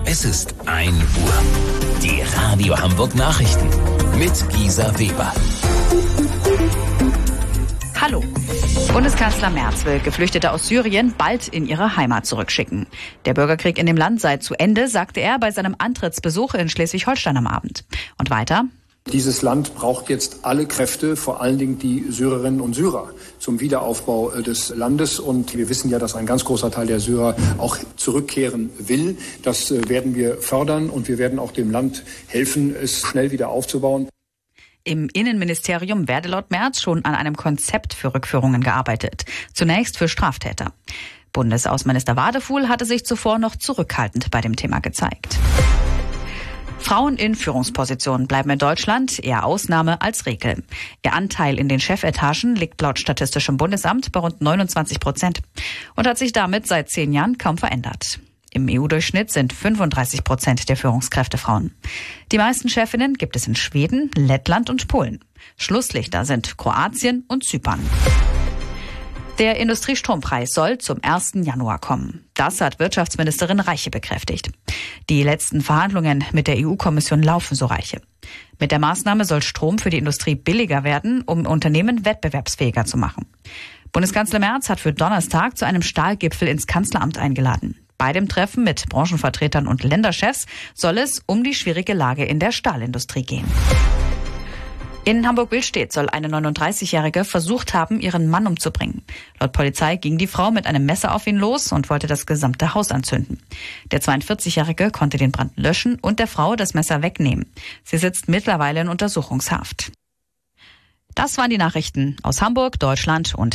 Es ist 1 Uhr. Die Radio Hamburg Nachrichten mit Gisa Weber. Hallo. Bundeskanzler Merz will Geflüchtete aus Syrien bald in ihre Heimat zurückschicken. Der Bürgerkrieg in dem Land sei zu Ende, sagte er bei seinem Antrittsbesuch in Schleswig-Holstein am Abend. Und weiter: Dieses Land braucht jetzt alle Kräfte, vor allen Dingen die Syrerinnen und Syrer, zum Wiederaufbau des Landes. Und wir wissen ja, dass ein ganz großer Teil der Syrer auch zurückkehren will. Das werden wir fördern und wir werden auch dem Land helfen, es schnell wieder aufzubauen. Im Innenministerium werde laut Merz schon an einem Konzept für Rückführungen gearbeitet. Zunächst für Straftäter. Bundesaußenminister Wadefuhl hatte sich zuvor noch zurückhaltend bei dem Thema gezeigt. Frauen in Führungspositionen bleiben in Deutschland eher Ausnahme als Regel. Ihr Anteil in den Chefetagen liegt laut Statistischem Bundesamt bei rund 29% und hat sich damit seit 10 Jahren kaum verändert. Im EU-Durchschnitt sind 35% der Führungskräfte Frauen. Die meisten Chefinnen gibt es in Schweden, Lettland und Polen. Schlusslichter sind Kroatien und Zypern. Der Industriestrompreis soll zum 1. Januar kommen. Das hat Wirtschaftsministerin Reiche bekräftigt. Die letzten Verhandlungen mit der EU-Kommission laufen, so Reiche. Mit der Maßnahme soll Strom für die Industrie billiger werden, um Unternehmen wettbewerbsfähiger zu machen. Bundeskanzler Merz hat für Donnerstag zu einem Stahlgipfel ins Kanzleramt eingeladen. Bei dem Treffen mit Branchenvertretern und Länderchefs soll es um die schwierige Lage in der Stahlindustrie gehen. In Hamburg-Willstedt soll eine 39-Jährige versucht haben, ihren Mann umzubringen. Laut Polizei ging die Frau mit einem Messer auf ihn los und wollte das gesamte Haus anzünden. Der 42-Jährige konnte den Brand löschen und der Frau das Messer wegnehmen. Sie sitzt mittlerweile in Untersuchungshaft. Das waren die Nachrichten aus Hamburg, Deutschland und